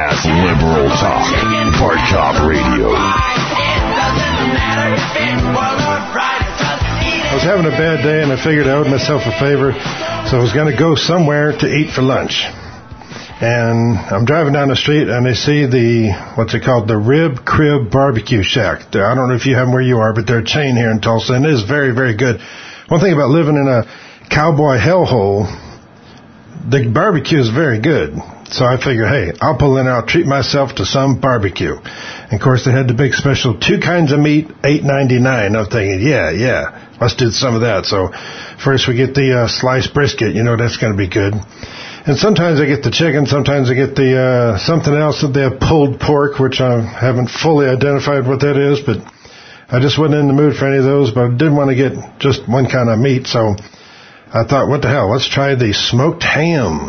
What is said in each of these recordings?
badass liberal talk. Bart Cop Radio. I was having a bad day and I figured I owed myself a favor, so I was going to go somewhere to eat for lunch. And I'm driving down the street and I see the Rib Crib Barbecue Shack. I don't know if you have them where you are, but they're a chain here in Tulsa, and it is very, very good. One thing about living in a cowboy hellhole, the barbecue is very good. So I figure, hey, I'll pull in, I'll treat myself to some barbecue. And of course, they had the big special 2 kinds of meat, $8.99. I'm thinking, yeah, let's do some of that. So first we get the sliced brisket, that's going to be good. And sometimes I get the chicken, sometimes I get the something else that they have, pulled pork, which I haven't fully identified what that is, but I just wasn't in the mood for any of those, but I did want to get just one kind of meat, so I thought, what the hell, let's try the smoked ham.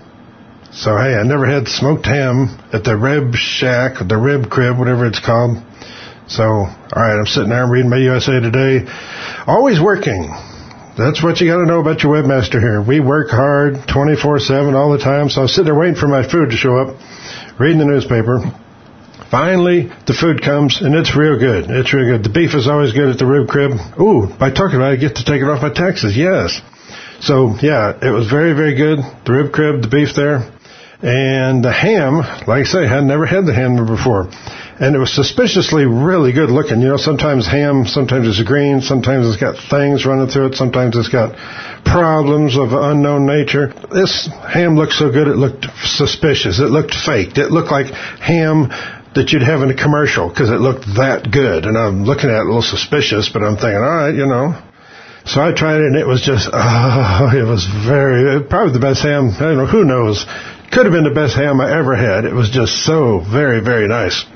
So, hey, I never had smoked ham at the Rib Shack, the Rib Crib, whatever it's called. So, all right, I'm sitting there, I'm reading my USA Today. Always working. That's what you got to know about your webmaster here. We work hard 24/7 all the time. So I was sitting there waiting for my food to show up, reading the newspaper. Finally, the food comes, and it's real good. It's real good. The beef is always good at the Rib Crib. Ooh, by talking about it, I get to take it off my taxes. Yes. So, yeah, it was very, very good. The Rib Crib, the beef there. And the ham, like I say, I had never had the ham before. And it was suspiciously really good looking. Sometimes ham, sometimes it's green, sometimes it's got things running through it, sometimes it's got problems of unknown nature. This ham looked so good, it looked suspicious. It looked faked. It looked like ham that you'd have in a commercial because it looked that good. And I'm looking at it a little suspicious, but I'm thinking, all right, So I tried it, and it was just, it was probably the best ham. I don't know, who knows? Could have been the best ham I ever had. It was just so very, very nice.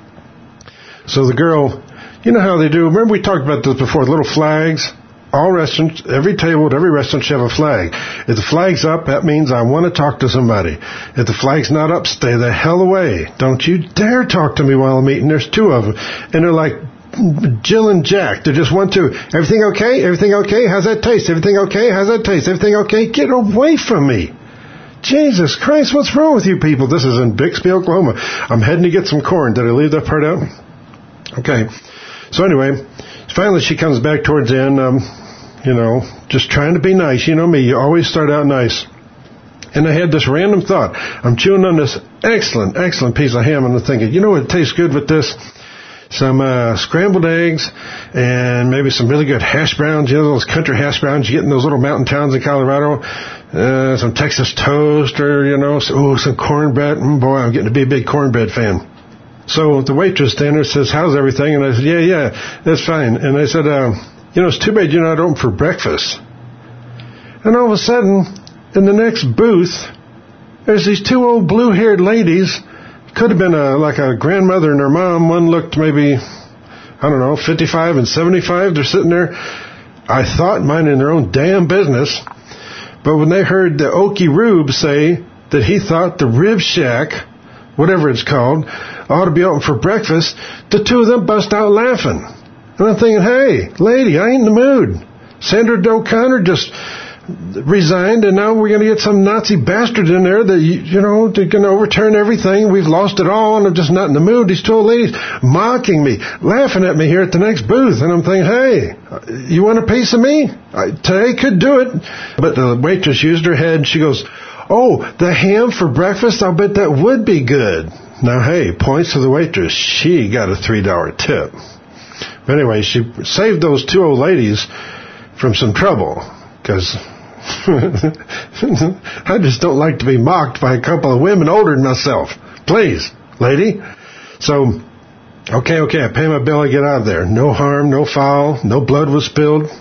So the girl, you know how they do, remember we talked about this before, little flags? All restaurants, every table at every restaurant should have a flag. If the flag's up, that means I want to talk to somebody. If the flag's not up, stay the hell away. Don't you dare talk to me while I'm eating. There's 2 of them. And they're like Jill and Jack. They're just 1, 2. Everything okay? Everything okay? How's that taste? Everything okay? How's that taste? Everything okay? Get away from me. Jesus Christ, what's wrong with you people? This is in Bixby, Oklahoma. I'm heading to get some corn. Did I leave that part out? Okay. So anyway, finally she comes back towards the end, just trying to be nice. You know me, you always start out nice. And I had this random thought. I'm chewing on this excellent, excellent piece of ham, and I'm thinking, you know what tastes good with this? Some scrambled eggs and maybe some really good hash browns, those country hash browns you get in those little mountain towns in Colorado. Some Texas toast or, some cornbread. Boy, I'm getting to be a big cornbread fan. So the waitress there says, how's everything? And I said, yeah, that's fine. And I said, it's too bad you're not open for breakfast. And all of a sudden, in the next booth, there's these 2 old blue-haired ladies. Could have been like a grandmother and her mom. One looked maybe, 55 and 75. They're sitting there, I thought, minding their own damn business. But when they heard the Okie Rube say that he thought the Rib Shack, whatever it's called, ought to be open for breakfast, the 2 of them bust out laughing. And I'm thinking, hey, lady, I ain't in the mood. Sandra O'Connor just resigned, and now we're going to get some Nazi bastard in there that, they're going to overturn everything. We've lost it all, and I'm just not in the mood. These 2 old ladies mocking me, laughing at me here at the next booth. And I'm thinking, hey, you want a piece of me? Today could do it. But the waitress used her head. She goes, oh, the ham for breakfast? I'll bet that would be good. Now, hey, points to the waitress. She got a $3 tip. But anyway, she saved those 2 old ladies from some trouble, because I just don't like to be mocked by a couple of women older than myself. Please, lady. So, okay, I pay my bill, I get out of there. No harm, no foul, no blood was spilled.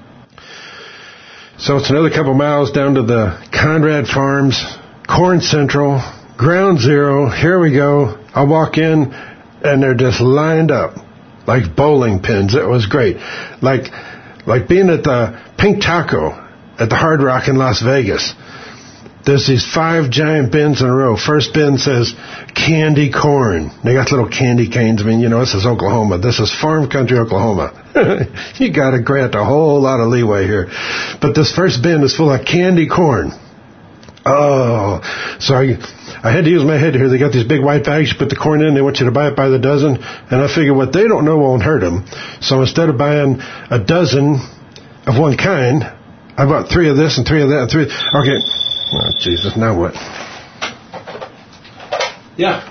So it's another couple miles down to the Conrad Farms, Corn Central, Ground Zero. Here we go. I walk in, and they're just lined up like bowling pins. It was great. Like being at the Pink Taco at the Hard Rock in Las Vegas. There's these 5 giant bins in a row. First bin says candy corn. They got little candy canes. This is Oklahoma. This is farm country Oklahoma. You got to grant a whole lot of leeway here. But this first bin is full of candy corn. Oh, so I had to use my head here. They got these big white bags. You put the corn in. They want you to buy it by the dozen. And I figure what they don't know won't hurt them. So instead of buying a dozen of one kind, I bought 3 of this and 3 of that and 3. Okay. Oh, Jesus. Now what? Yeah.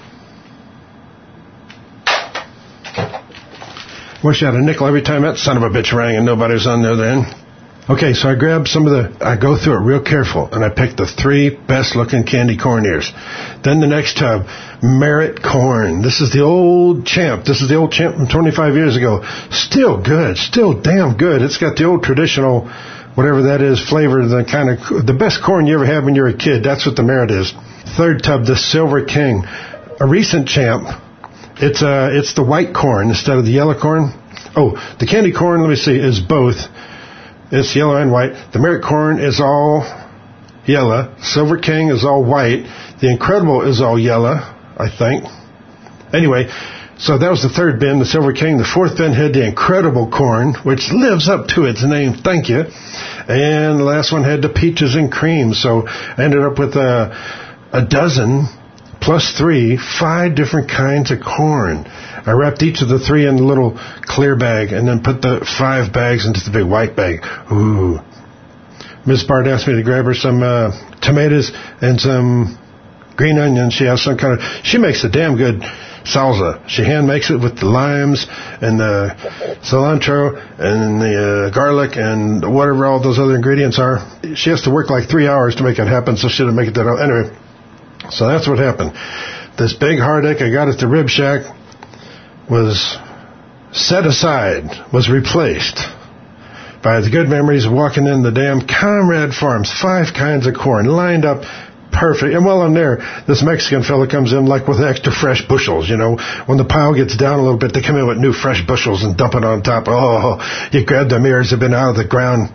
Wish I had a nickel every time that son of a bitch rang and nobody was on the other end. Okay, so I grabbed I go through it real careful, and I picked the 3 best-looking candy corn ears. Then the next tub, Merit Corn. This is the old champ. This is the old champ from 25 years ago. Still good. Still damn good. It's got the old traditional, whatever that is, flavor, the best corn you ever had when you were a kid. That's what the Merit is. Third tub, the Silver King. A recent champ. It's the white corn instead of the yellow corn. Oh, the candy corn, let me see, is both. It's yellow and white. The Merit Corn is all yellow. Silver King is all white. The Incredible is all yellow, I think. Anyway, so that was the 3rd bin, the Silver King. The 4th bin had the Incredible Corn, which lives up to its name, thank you. And the last one had the Peaches and Cream. So I ended up with a dozen plus 3, 5 different kinds of corn. I wrapped each of the 3 in a little clear bag and then put the 5 bags into the big white bag. Ooh. Miss Bart asked me to grab her some tomatoes and some green onions. She has she makes a damn good salsa. She hand makes it with the limes and the cilantro and the garlic and whatever all those other ingredients are. She has to work like 3 hours to make it happen, so she didn't make it that out. Anyway, so that's what happened. This big heartache I got at the Rib Shack was set aside, was replaced by the good memories of walking in the damn Comrade Farms, 5 kinds of corn lined up perfect. And while I'm there, this Mexican fella comes in like with extra fresh bushels, you know. When the pile gets down a little bit, they come in with new fresh bushels and dump it on top. Oh, you grab them ears, they've been out of the ground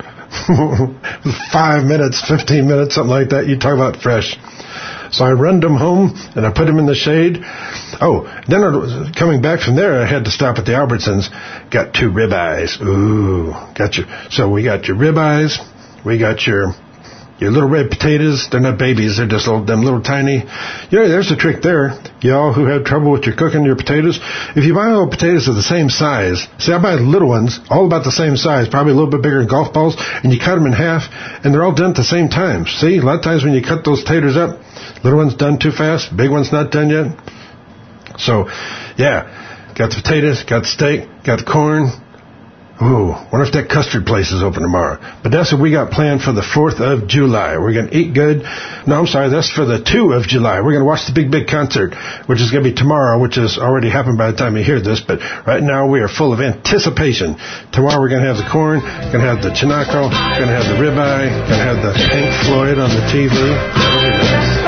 5 minutes, 15 minutes, something like that. You talk about fresh. So I run them home, and I put them in the shade. Oh, then coming back from there, I had to stop at the Albertsons. Got 2 ribeyes. Ooh, got you. So we got your ribeyes. We got your little red potatoes. They're not babies. They're just them little tiny. You know, there's a trick there. Y'all who have trouble with your cooking your potatoes. If you buy all potatoes of the same size, see, I buy the little ones, all about the same size, probably a little bit bigger than golf balls, and you cut them in half, and they're all done at the same time. See, a lot of times when you cut those taters up, little one's done too fast, big one's not done yet. So, yeah, got the potatoes, got the steak, got the corn. Ooh, wonder if that custard place is open tomorrow. But that's what we got planned for the 4th of July. We're going to eat good. No, I'm sorry, that's for the 2 of July. We're going to watch the Big concert, which is going to be tomorrow, which has already happened by the time you hear this. But right now we are full of anticipation. Tomorrow we're going to have the corn, going to have the chinaco, going to have the ribeye, going to have the Pink Floyd on the TV. That'll be nice.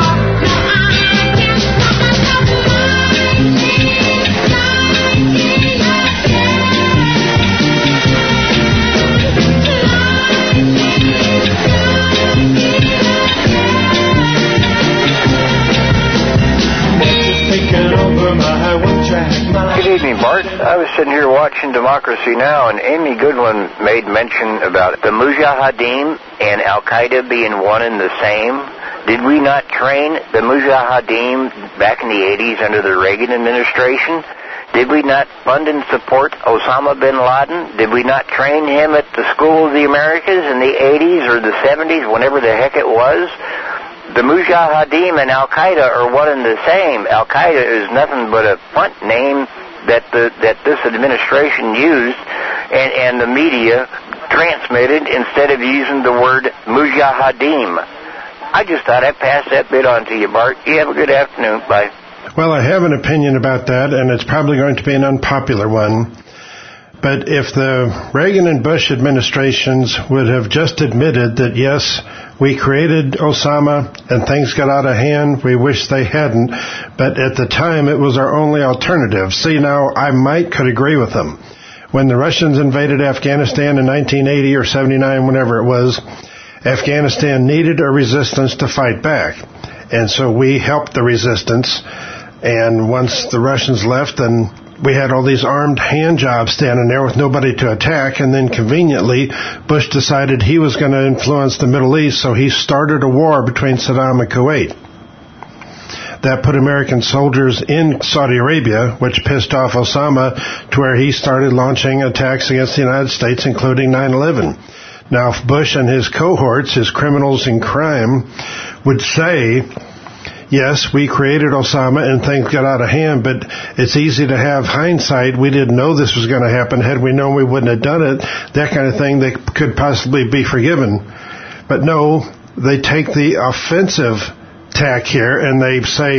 Good evening, Bart. I was sitting here watching Democracy Now!, and Amy Goodwin made mention about the Mujahideen and Al-Qaeda being one and the same. Did we not train the Mujahideen back in the 80s under the Reagan administration? Did we not fund and support Osama bin Laden? Did we not train him at the School of the Americas in the 80s or the 70s, whenever the heck it was? The Mujahideen and Al-Qaeda are one and the same. Al-Qaeda is nothing but a front name that this administration used and the media transmitted instead of using the word Mujahideen. I just thought I'd pass that bit on to you, Bart. You have a good afternoon. Bye. Well, I have an opinion about that, and it's probably going to be an unpopular one. But if the Reagan and Bush administrations would have just admitted that, yes, we created Osama and things got out of hand, we wish they hadn't, but at the time it was our only alternative. See, now, I could agree with them. When the Russians invaded Afghanistan in 1980 or 79, whenever it was, Afghanistan needed a resistance to fight back. And so we helped the resistance, and once the Russians left, then we had all these armed hand jobs standing there with nobody to attack, and then conveniently, Bush decided he was going to influence the Middle East, so he started a war between Saddam and Kuwait. That put American soldiers in Saudi Arabia, which pissed off Osama to where he started launching attacks against the United States, including 9/11. Now, if Bush and his cohorts, his criminals in crime, would say, yes, we created Osama and things got out of hand, but it's easy to have hindsight. We didn't know this was going to happen. Had we known, we wouldn't have done it. That kind of thing, they could possibly be forgiven. But no, they take the offensive tack here and they say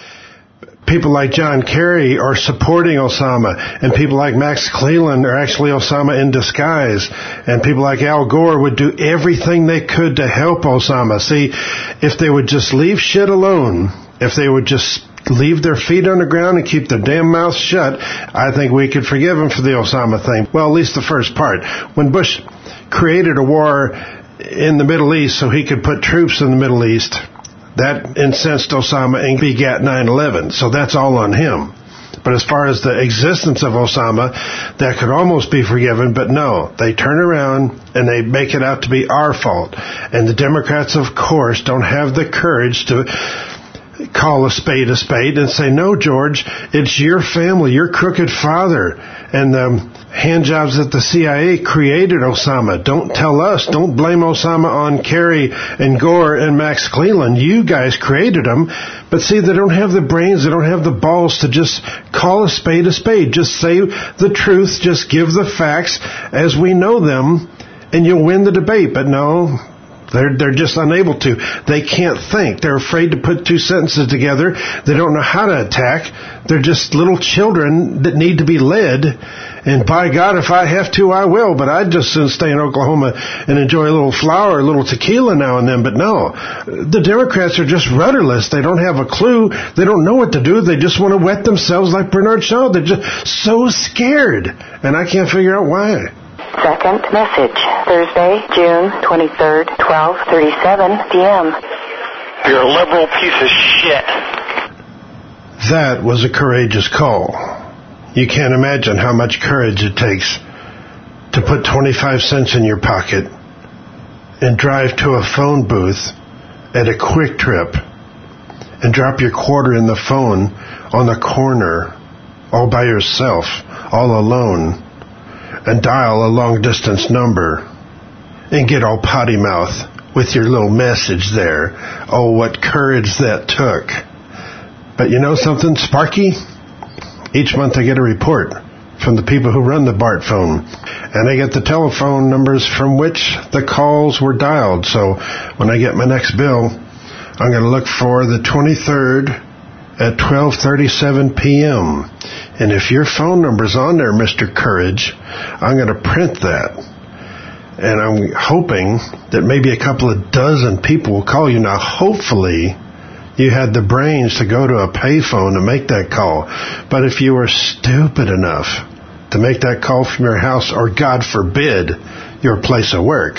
people like John Kerry are supporting Osama, and people like Max Cleland are actually Osama in disguise, and people like Al Gore would do everything they could to help Osama. See, if they would just leave shit alone, if they would just leave their feet on the ground and keep their damn mouths shut, I think we could forgive them for the Osama thing. Well, at least the first part. When Bush created a war in the Middle East so he could put troops in the Middle East, that incensed Osama and begat 9/11. So that's all on him. But as far as the existence of Osama, that could almost be forgiven. But no, they turn around and they make it out to be our fault. And the Democrats, of course, don't have the courage to call a spade and say, no, George, it's your family, your crooked father, and the hand jobs at the CIA created Osama. Don't tell us. Don't blame Osama on Kerry and Gore and Max Cleland. You guys created him. But see, they don't have the brains, they don't have the balls to just call a spade. Just say the truth, just give the facts as we know them, and you'll win the debate. But no, they're just unable to. They can't think. They're afraid to put two sentences together. They don't know how to attack. They're just little children that need to be led. And by God, if I have to, I will. But I'd just soon stay in Oklahoma and enjoy a little flour, a little tequila now and then. But no, the Democrats are just rudderless. They don't have a clue. They don't know what to do. They just want to wet themselves like Bernard Shaw. They're just so scared. And I can't figure out why. Second message, Thursday, June 23rd, 12:37 p.m. You're a liberal piece of shit. That was a courageous call. You can't imagine how much courage it takes to put 25 cents in your pocket and drive to a phone booth at a Quick Trip and drop your quarter in the phone on the corner all by yourself, all alone, and dial a long-distance number and get all potty mouth with your little message there. Oh, what courage that took. But you know something, Sparky? Each month I get a report from the people who run the BART phone, and I get the telephone numbers from which the calls were dialed. So when I get my next bill, I'm going to look for the 23rd at 12:37 p.m. And if your phone number's on there, Mr. Courage, I'm going to print that. And I'm hoping that maybe a couple of dozen people will call you. Now, hopefully, you had the brains to go to a payphone and make that call. But if you were stupid enough to make that call from your house, or God forbid, your place of work,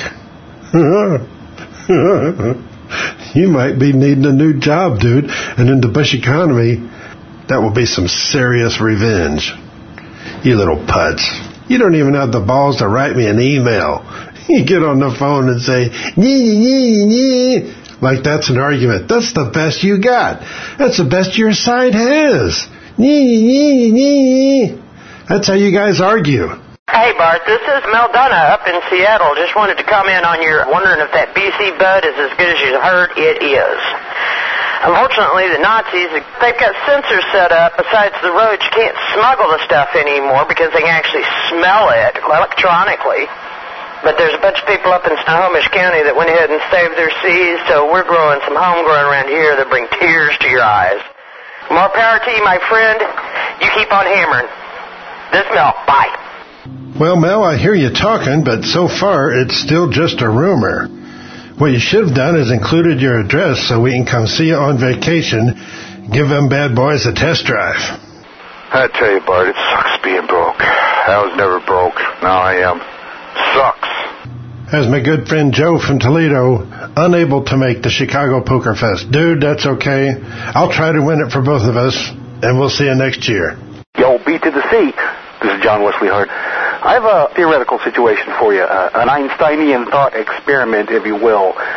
you might be needing a new job, dude. And in the Bush economy, that will be some serious revenge. You little putz. You don't even have the balls to write me an email. You get on the phone and say, nee, like that's an argument. That's the best you got. That's the best your side has. Nee. That's how you guys argue. Hey, Bart, this is Mel Dunna up in Seattle. Just wanted to comment on your wondering if that BC Bud is as good as you heard. It is. Unfortunately, the Nazis, they've got sensors set up besides the roads. You can't smuggle the stuff anymore because they can actually smell it electronically. But there's a bunch of people up in Snohomish County that went ahead and saved their seeds, so we're growing some homegrown around here that bring tears to your eyes. More power to you, my friend. You keep on hammering. This Mel. Bye. Well, Mel, I hear you talking, but so far it's still just a rumor. What you should have done is included your address so we can come see you on vacation, give them bad boys a test drive. I tell you, Bart, it sucks being broke. I was never broke. Now I am. Sucks. As my good friend Joe from Toledo, unable to make the Chicago Poker Fest. Dude, that's okay. I'll try to win it for both of us, and we'll see you next year. Yo, B to the C. This is John Wesley Hart. I have a theoretical situation for you, an Einsteinian thought experiment, if you will.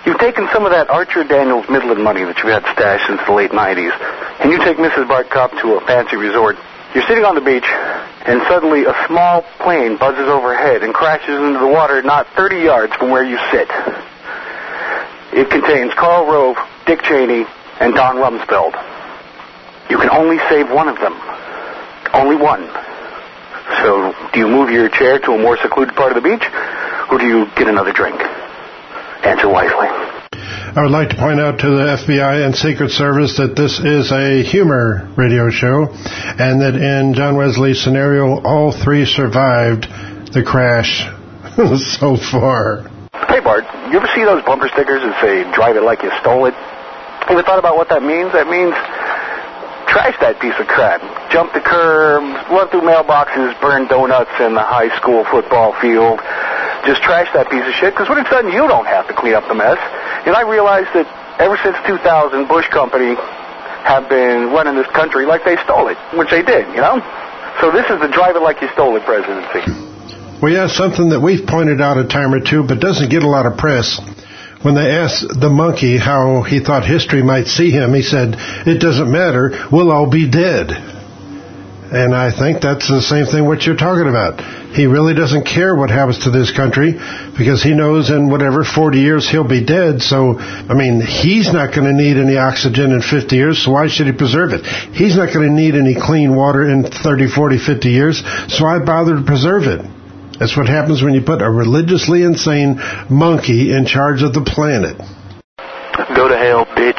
You've taken some of that Archer Daniels Midland money that you had stashed since the late 90s, and you take Mrs. Bart Kopp to a fancy resort. You're sitting on the beach, and suddenly a small plane buzzes overhead and crashes into the water not 30 yards from where you sit. It contains Karl Rove, Dick Cheney, and Don Rumsfeld. You can only save one of them. Only one. So, do you move your chair to a more secluded part of the beach, or do you get another drink? Answer wisely. I would like to point out to the FBI and Secret Service that this is a humor radio show, and that in John Wesley's scenario, all three survived the crash so far. Hey, Bart, you ever see those bumper stickers that say, drive it like you stole it? Ever thought about what that means? That means trash that piece of crap. Jump the curb, run through mailboxes, burn donuts in the high school football field. Just trash that piece of shit, because when it's done, you don't have to clean up the mess. And I realized that ever since 2000, Bush Company have been running this country like they stole it, which they did, you know? So this is the drive it like you stole it presidency. Well, yeah, something that we've pointed out a time or two, but doesn't get a lot of press. When they asked the monkey how he thought history might see him, he said, "It doesn't matter, we'll all be dead." And I think that's the same thing what you're talking about. He really doesn't care what happens to this country, because he knows in whatever 40 years he'll be dead. So, I mean, he's not going to need any oxygen in 50 years, so why should he preserve it? He's not going to need any clean water in 30, 40, 50 years, so why bother to preserve it? That's what happens when you put a religiously insane monkey in charge of the planet. Go to hell, bitch.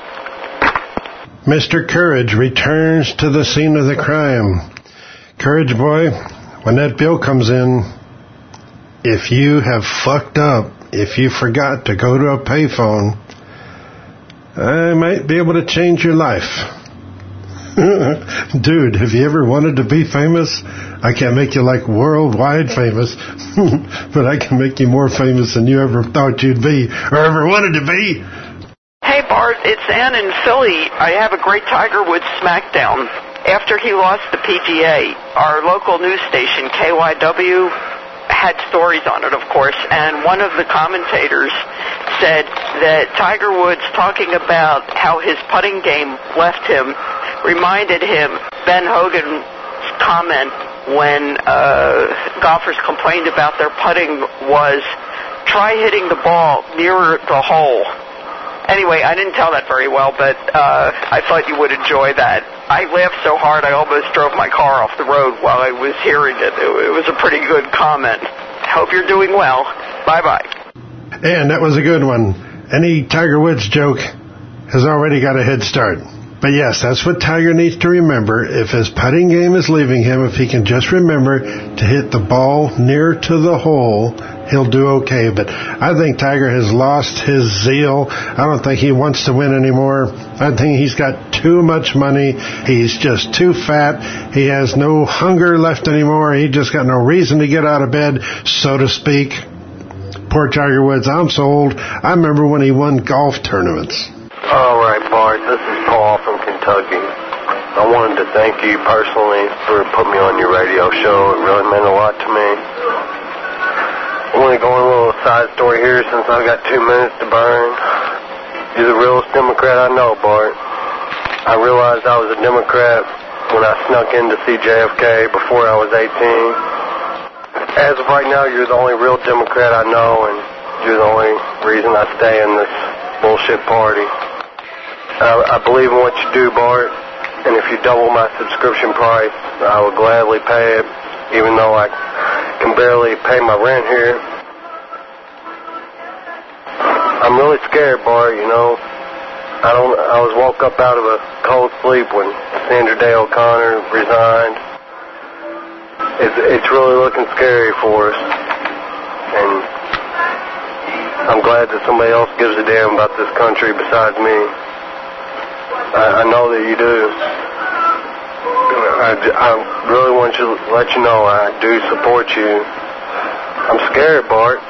Mr. Courage returns to the scene of the crime. Courage, boy, when that bill comes in, if you have fucked up, if you forgot to go to a payphone, I might be able to change your life. Dude, have you ever wanted to be famous? I can't make you like worldwide famous, but I can make you more famous than you ever thought you'd be or ever wanted to be. Hey, Bart, it's Ann in Philly. I have a great Tiger Woods smackdown. After he lost the PGA, our local news station, KYW, had stories on it, of course, and one of the commentators said that Tiger Woods talking about how his putting game left him reminded him Ben Hogan's comment when golfers complained about their putting was, try hitting the ball nearer the hole. Anyway, I didn't tell that very well, but I thought you would enjoy that. I laughed so hard I almost drove my car off the road while I was hearing it. It was a pretty good comment. Hope you're doing well. Bye-bye. And that was a good one. Any Tiger Woods joke has already got a head start. But yes, that's what Tiger needs to remember. If his putting game is leaving him, if he can just remember to hit the ball near to the hole, he'll do okay. But I think Tiger has lost his zeal. I don't think he wants to win anymore. I think he's got too much money. He's just too fat. He has no hunger left anymore. He just got no reason to get out of bed, so to speak. Poor Tiger Woods. I'm so old. I remember when he won golf tournaments. All right, Bart, this is Paul from Kentucky. I wanted to thank you personally for putting me on your radio show. It really meant a lot to me. I want to go on a little side story here since I've got 2 minutes to burn. You're the realest Democrat I know, Bart. I realized I was a Democrat when I snuck in to see JFK before I was 18. As of right now, you're the only real Democrat I know, and you're the only reason I stay in this bullshit party. I believe in what you do, Bart, and if you double my subscription price, I will gladly pay it, even though I can barely pay my rent here. I'm really scared, Bart, you know. I was woke up out of a cold sleep when Sandra Day O'Connor resigned. It's really looking scary for us, and I'm glad that somebody else gives a damn about this country besides me. I know that you do. I really want to let you know I do support you. I'm scared, Bart.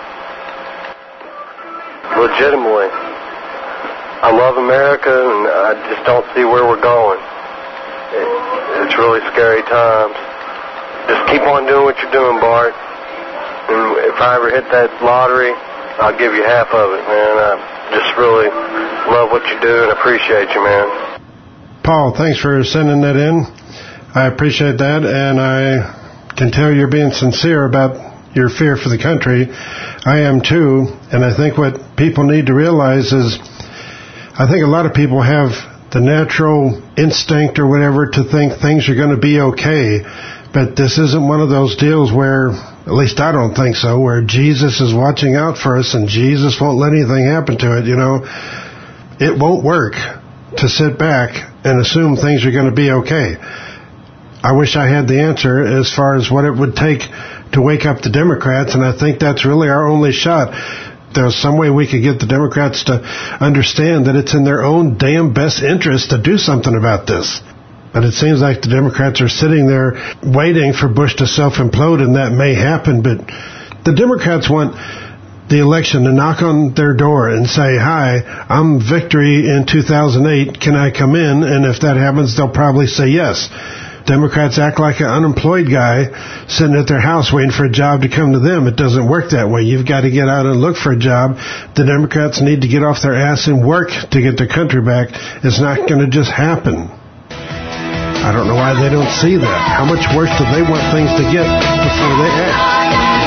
Legitimately. I love America, and I just don't see where we're going. It's really scary times. Just keep on doing what you're doing, Bart. And if I ever hit that lottery, I'll give you half of it, man. just really love what you do and appreciate you, man. Paul, thanks for sending that in. I appreciate that, and I can tell you're being sincere about your fear for the country. I am too, and I think what people need to realize is I think a lot of people have the natural instinct or whatever to think things are going to be okay, but this isn't one of those deals where, at least I don't think so, where Jesus is watching out for us and Jesus won't let anything happen to it, you know. It won't work to sit back and assume things are going to be okay. I wish I had the answer as far as what it would take to wake up the Democrats, and I think that's really our only shot. There's some way we could get the Democrats to understand that it's in their own damn best interest to do something about this. But it seems like the Democrats are sitting there waiting for Bush to self-implode, and that may happen, but the Democrats want the election to knock on their door and say, hi, I'm Victory in 2008, can I come in? And if that happens, they'll probably say yes. Democrats act like an unemployed guy sitting at their house waiting for a job to come to them. It doesn't work that way. You've got to get out and look for a job. The Democrats need to get off their ass and work to get their country back. It's not going to just happen. I don't know why they don't see that. How much worse do they want things to get before they act?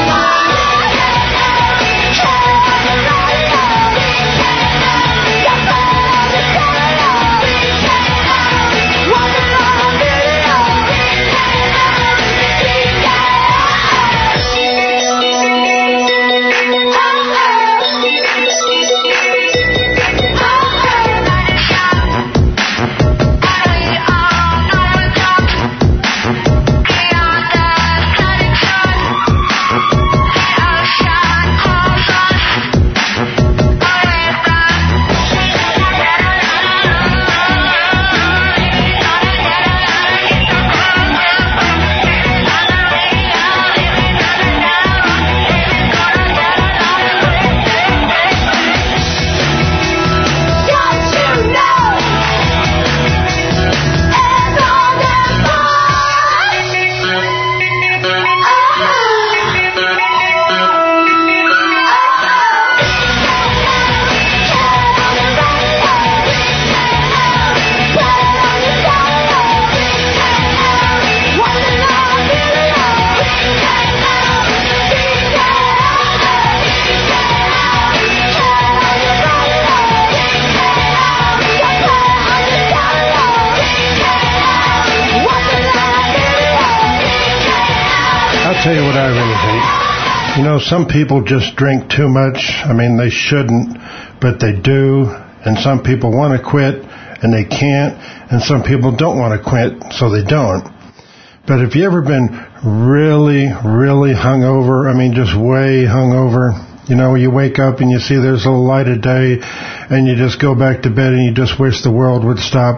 Tell you what I really hate. You know, some people just drink too much. I mean, they shouldn't, but they do. And some people want to quit, and they can't. And some people don't want to quit, so they don't. But have you ever been really, really hungover? I mean, just way hungover. You know, you wake up and you see there's a light of day, and you just go back to bed and you just wish the world would stop.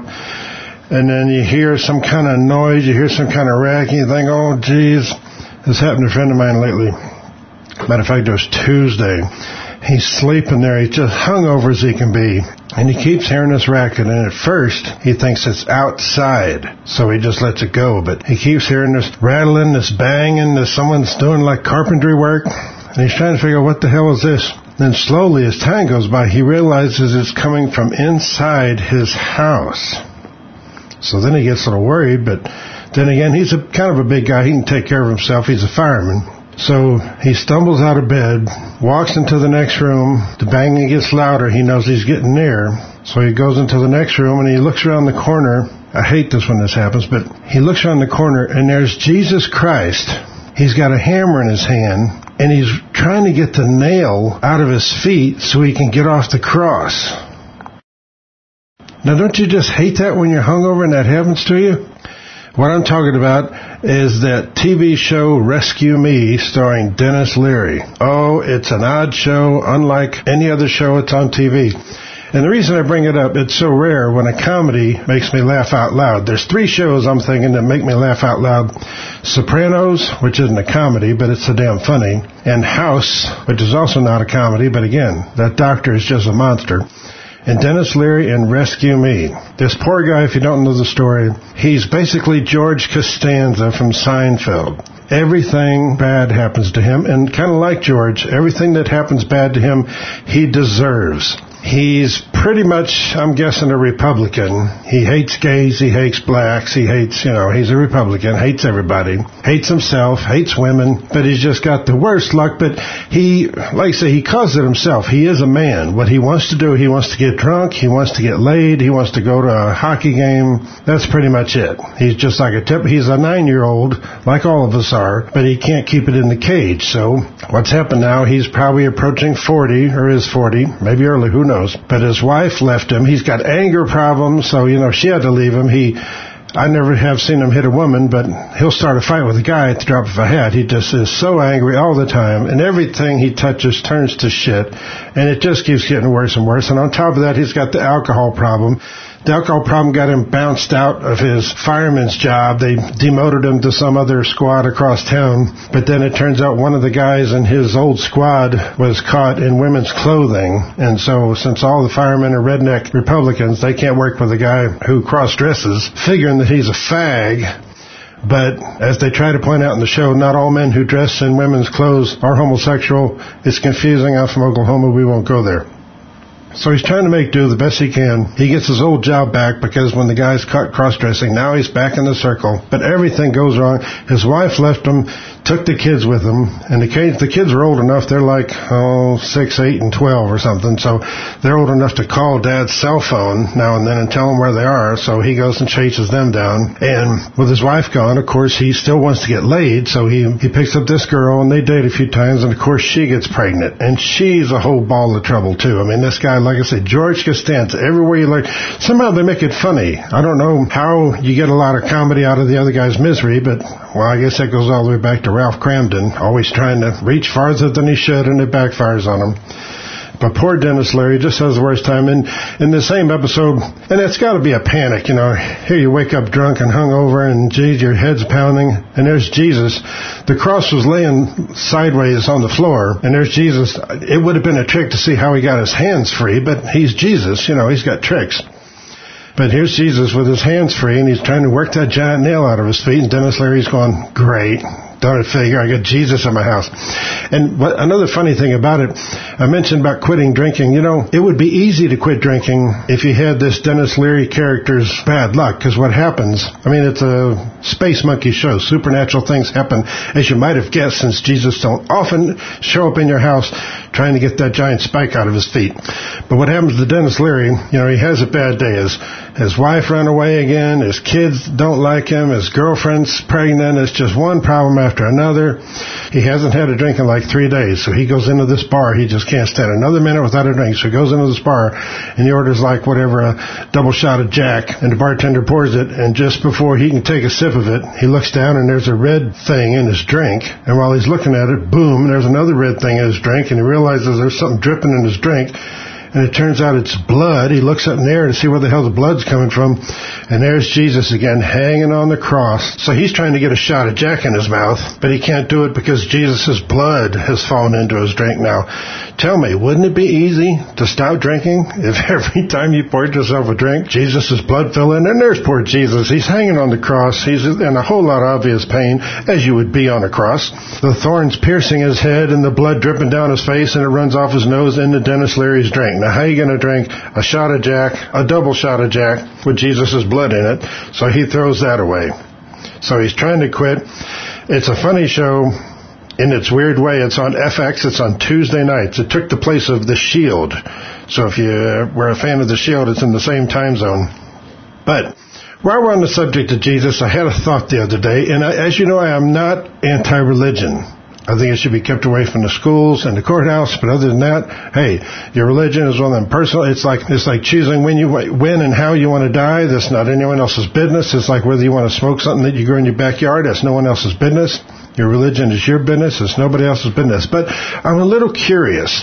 And then you hear some kind of noise, you hear some kind of racket, and you think, oh, geez. This happened to a friend of mine lately. Matter of fact, it was Tuesday. He's sleeping there. He's just hungover as he can be. And he keeps hearing this racket. And at first, he thinks it's outside. So he just lets it go. But he keeps hearing this rattling, this banging, this someone's doing like carpentry work. And he's trying to figure out what the hell is this. Then slowly, as time goes by, he realizes it's coming from inside his house. So then he gets a little worried, but then again, he's kind of a big guy. He can take care of himself. He's a fireman. So he stumbles out of bed, walks into the next room. The banging gets louder. He knows he's getting near. So he goes into the next room and he looks around the corner. I hate this when this happens, but he looks around the corner and there's Jesus Christ. He's got a hammer in his hand and he's trying to get the nail out of his feet so he can get off the cross. Now, don't you just hate that when you're hungover and that happens to you? What I'm talking about is that TV show Rescue Me starring Dennis Leary. Oh, it's an odd show, unlike any other show that's on TV. And the reason I bring it up, it's so rare when a comedy makes me laugh out loud. There's 3 shows I'm thinking that make me laugh out loud. Sopranos, which isn't a comedy, but it's so damn funny. And House, which is also not a comedy, but again, that doctor is just a monster. And Dennis Leary in Rescue Me. This poor guy, if you don't know the story, he's basically George Costanza from Seinfeld. Everything bad happens to him, and kind of like George, everything that happens bad to him, he deserves. He's pretty much, I'm guessing, a Republican. He hates gays, he hates blacks, he hates, he's a Republican, hates everybody, hates himself, hates women, but he's just got the worst luck. But he, like I say, he caused it himself. He is a man. What he wants to do, he wants to get drunk, he wants to get laid, he wants to go to a hockey game. That's pretty much it. He's just like he's a 9-year-old, like all of us are, but he can't keep it in the cage. So what's happened now, he's probably approaching 40, or is 40, maybe early, who knows. But his wife left him. He's got anger problems, so, she had to leave him. I never have seen him hit a woman, but he'll start a fight with a guy at the drop of a hat. He just is so angry all the time, and everything he touches turns to shit, and it just keeps getting worse and worse. And on top of that, he's got the alcohol problem. The alcohol problem got him bounced out of his fireman's job. They demoted him to some other squad across town. But then it turns out one of the guys in his old squad was caught in women's clothing. And so since all the firemen are redneck Republicans, they can't work with a guy who cross-dresses, figuring that he's a fag. But as they try to point out in the show, not all men who dress in women's clothes are homosexual. It's confusing. I'm from Oklahoma. We won't go there. So he's trying to make do the best he can. He gets his old job back because when the guy's caught cross-dressing, now he's back in the circle. But everything goes wrong. His wife left him, took the kids with him, and the kids are old enough. They're like, 6, 8, and 12 or something. So they're old enough to call Dad's cell phone now and then and tell him where they are. So he goes and chases them down. And with his wife gone, of course, he still wants to get laid. So he picks up this girl, and they date a few times, and of course she gets pregnant. And she's a whole ball of trouble, too. I mean, this guy, like I said, George Costanza, everywhere you look, somehow they make it funny. I don't know how you get a lot of comedy out of the other guy's misery, but, well, I guess that goes all the way back to Ralph Cramden, always trying to reach farther than he should, and it backfires on him. But poor Dennis Leary just has the worst time. In the same episode, and it's got to be a panic, Here you wake up drunk and hungover, and geez, your head's pounding, and there's Jesus. The cross was laying sideways on the floor, and there's Jesus. It would have been a trick to see how he got his hands free, but he's Jesus, he's got tricks. But here's Jesus with his hands free, and he's trying to work that giant nail out of his feet, and Dennis Leary's going, great. Don't figure, I got Jesus in my house. And another funny thing about it, I mentioned about quitting drinking. It would be easy to quit drinking if you had this Dennis Leary character's bad luck, because what happens, it's a space monkey show. Supernatural things happen, as you might have guessed, since Jesus don't often show up in your house trying to get that giant spike out of his feet. But what happens to Dennis Leary, he has a bad day. His wife ran away again, his kids don't like him, his girlfriend's pregnant, it's just one problem after another. He hasn't had a drink in like 3 days, so he goes into this bar. He just can't stand another minute without a drink, so he goes into this bar and he orders a double shot of Jack, and the bartender pours it, and just before he can take a sip of it, he looks down and there's a red thing in his drink, and while he's looking at it, boom, there's another red thing in his drink, and he realizes there's something dripping in his drink. And it turns out it's blood. He looks up in the air to see where the hell the blood's coming from. And there's Jesus again, hanging on the cross. So he's trying to get a shot of Jack in his mouth, but he can't do it because Jesus' blood has fallen into his drink now. Tell me, wouldn't it be easy to stop drinking if every time you poured yourself a drink, Jesus' blood fell in? And there's poor Jesus. He's hanging on the cross. He's in a whole lot of obvious pain, as you would be on a cross. The thorns piercing his head and the blood dripping down his face, and it runs off his nose into Dennis Leary's drink. Now, how are you going to drink a shot of Jack, a double shot of Jack, with Jesus' blood in it? So he throws that away. So he's trying to quit. It's a funny show in its weird way. It's on FX. It's on Tuesday nights. It took the place of The Shield. So if you were a fan of The Shield, it's in the same time zone. But while we're on the subject of Jesus, I had a thought the other day, and as you know, I am not anti-religion. I think it should be kept away from the schools and the courthouse. But other than that, hey, your religion is one of them personal. It's like choosing when and how you want to die. That's not anyone else's business. It's like whether you want to smoke something that you grow in your backyard. That's no one else's business. Your religion is your business. It's nobody else's business. But I'm a little curious.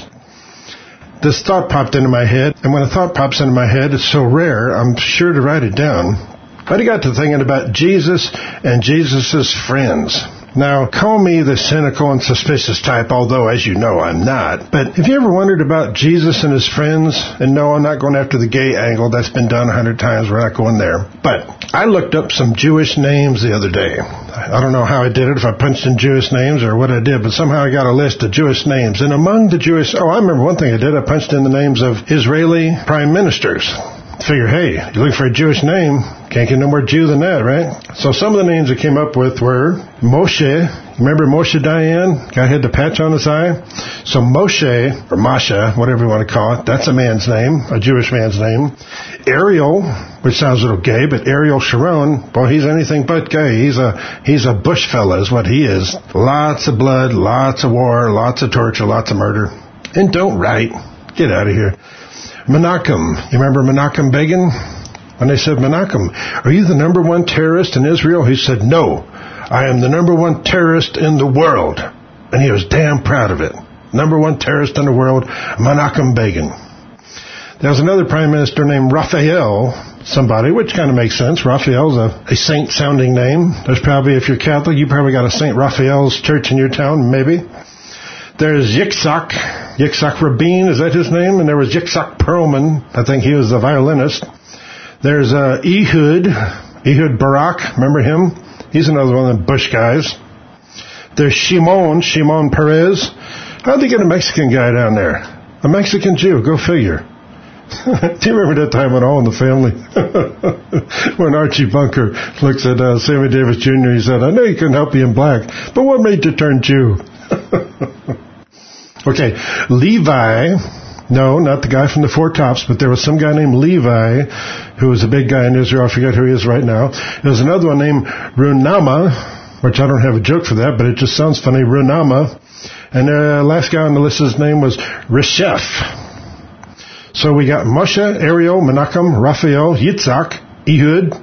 This thought popped into my head, and when a thought pops into my head, it's so rare, I'm sure to write it down. But I got to thinking about Jesus and Jesus' friends. Now, call me the cynical and suspicious type, although, as you know, I'm not. But have you ever wondered about Jesus and his friends? And no, I'm not going after the gay angle. That's been done 100 times. We're not going there. But I looked up some Jewish names the other day. I don't know how I did it, if I punched in Jewish names or what I did, but somehow I got a list of Jewish names. And among the Jewish... I remember one thing I did. I punched in the names of Israeli prime ministers. Figure, hey, you look for a Jewish name, can't get no more Jew than that, right? So some of the names I came up with were Moshe. Remember Moshe Dayan? Guy had the patch on his eye. So Moshe, or Masha, whatever you want to call it, that's a man's name, a Jewish man's name. Ariel, which sounds a little gay, but Ariel Sharon, boy, he's anything but gay. He's a bush fella is what he is. Lots of blood, lots of war, lots of torture, lots of murder. And don't write. Get out of here. Menachem. You remember Menachem Begin? When they said, Menachem, are you the number one terrorist in Israel? He said, no, I am the number one terrorist in the world. And he was damn proud of it. Number one terrorist in the world, Menachem Begin. There was another prime minister named Raphael, somebody, which kind of makes sense. Raphael's a saint-sounding name. There's probably, if you're Catholic, you probably got a St. Raphael's church in your town, maybe. There's Yitzhak Rabin, is that his name? And there was Yitzhak Perlman. I think he was the violinist. There's Ehud Barak, remember him? He's another one of the Bush guys. There's Shimon Peres. How'd they get a Mexican guy down there? A Mexican Jew, go figure. Do you remember that time when All in the Family? When Archie Bunker looks at Sammy Davis Jr., he said, I know you couldn't help being black, but what made you turn Jew? Okay, Levi, no, not the guy from the Four Tops, but there was some guy named Levi who was a big guy in Israel. I forget who he is right now. There's another one named Runama, which I don't have a joke for that, but it just sounds funny, Runama. And the last guy on the list, his name was Reshef. So we got Moshe, Ariel, Menachem, Raphael, Yitzhak, Ehud,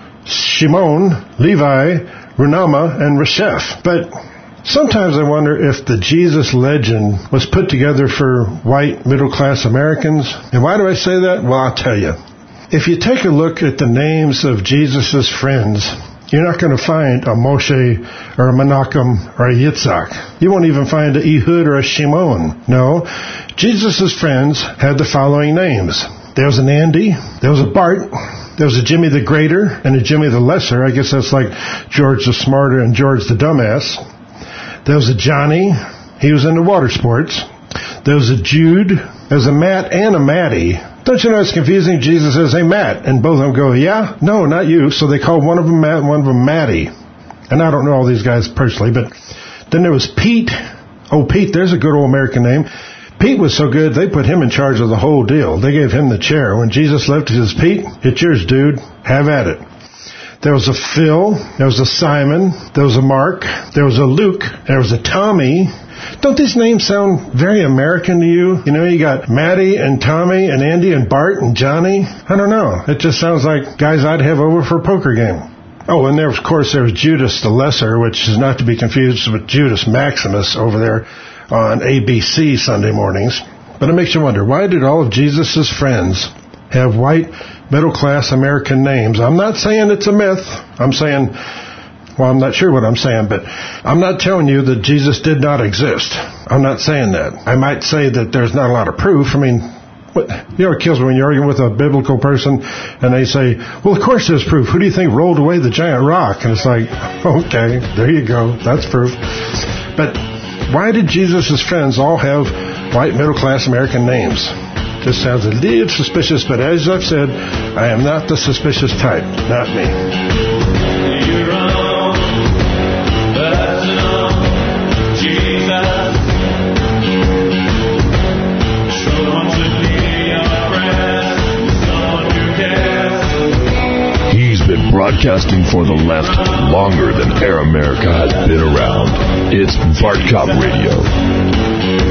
Shimon, Levi, Runama, and Reshef. But sometimes I wonder if the Jesus legend was put together for white middle-class Americans. And why do I say that? Well, I'll tell you. If you take a look at the names of Jesus' friends, you're not going to find a Moshe or a Menachem or a Yitzhak. You won't even find a Ehud or a Shimon. No, Jesus' friends had the following names. There was an Andy, there was a Bart, there was a Jimmy the Greater and a Jimmy the Lesser. I guess that's like George the Smarter and George the Dumbass. There was a Johnny. He was into water sports. There was a Jude. There was a Matt and a Matty. Don't you know it's confusing? Jesus says, hey, Matt. And both of them go, yeah? No, not you. So they called one of them Matt and one of them Matty. And I don't know all these guys personally, but then there was Pete. Oh, Pete, there's a good old American name. Pete was so good, they put him in charge of the whole deal. They gave him the chair. When Jesus left, he says, Pete, it's yours, dude. Have at it. There was a Phil, there was a Simon, there was a Mark, there was a Luke, there was a Tommy. Don't these names sound very American to you? You know, you got Matty and Tommy and Andy and Bart and Johnny. I don't know. It just sounds like guys I'd have over for a poker game. Oh, and there, of course, there was Judas the Lesser, which is not to be confused with Judas Maximus over there on ABC Sunday mornings. But it makes you wonder, why did all of Jesus' friends have white, middle-class American names? I'm not saying it's a myth. I'm saying, well, I'm not sure what I'm saying, but I'm not telling you that Jesus did not exist. I'm not saying that. I might say that there's not a lot of proof. I mean, you know, it kills me when you're arguing with a biblical person and they say, well, of course there's proof. Who do you think rolled away the giant rock? And it's like, okay, there you go. That's proof. But why did Jesus' friends all have white, middle-class American names? Just sounds a little suspicious, but as I've said, I am not the suspicious type. Not me. You're wrong, but I know Jesus. Someone to be your friend, someone who cares. He's been broadcasting for the left longer than Air America has been around. It's Bart Cop Radio.